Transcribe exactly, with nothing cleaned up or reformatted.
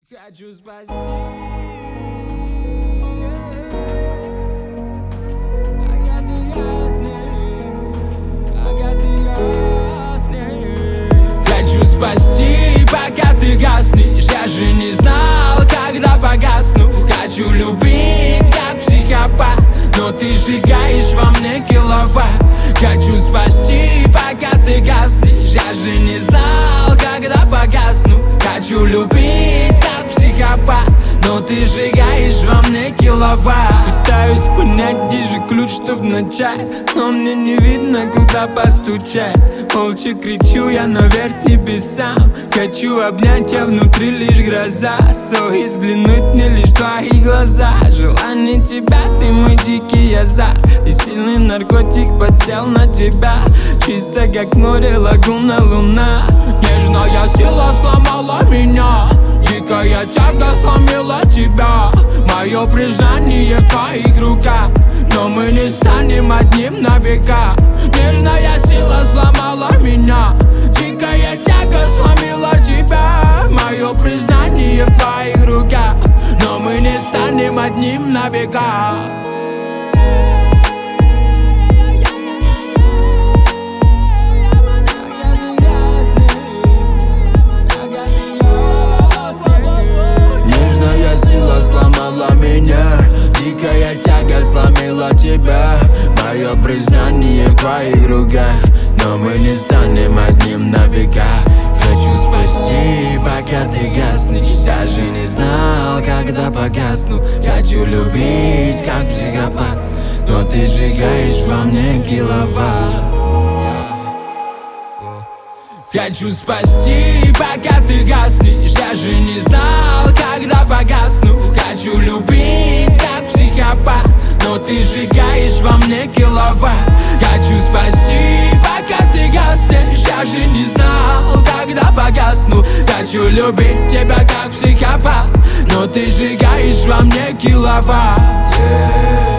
Хочу спасти. Пока ты гаснешь, пока ты гаснешь. Хочу спасти, пока ты гаснешь. Я же не знал, когда погасну. Хочу любить, как психопат, но ты сжигаешь во мне киловатт. Хочу спасти, пока ты гаснешь. Я же не знал, когда погасну. Хочу любить, как психопат, но ты сжигаешь во мне киловатт. Пытаюсь понять, где же ключ, чтоб начать, но мне не видно, куда постучать. Молча кричу я наверх небесам. Хочу обнять, а внутри лишь гроза. Стоит взглянуть мне лишь твои глаза. Желание тебя, ты мой дикий азарт. И сильный наркотик подсел на тебя. Чисто как море, лагуна, луна. Нежная сила сломала меня. Дикая тяга сломила тебя. Мое признание в твоих руках, но мы не станем одним на века. Нежная сила сломала меня. Дикая тяга сломила тебя. Мое признание в твоих руках, но мы не станем одним на века. Нежная сила сломала меня. Дикая тяга сломила тебя. Мое признание в твоих руках, но мы не станем одним на века. Хочу спасти, пока ты гаснешь. Я же не знал, когда погасну. Хочу любить, как психопат, но ты сжигаешь во мне киловатт. Хочу спасти, пока ты гаснешь. Я же не знал, когда погасну. Хочу любить, как психопат, но ты сжигаешь во мне киловатт. Хочу спасти, пока ты гаснешь. Я же не знал, когда погасну. Хочу любить тебя, как психопат, но ты сжигаешь во мне киловатт. Yeah.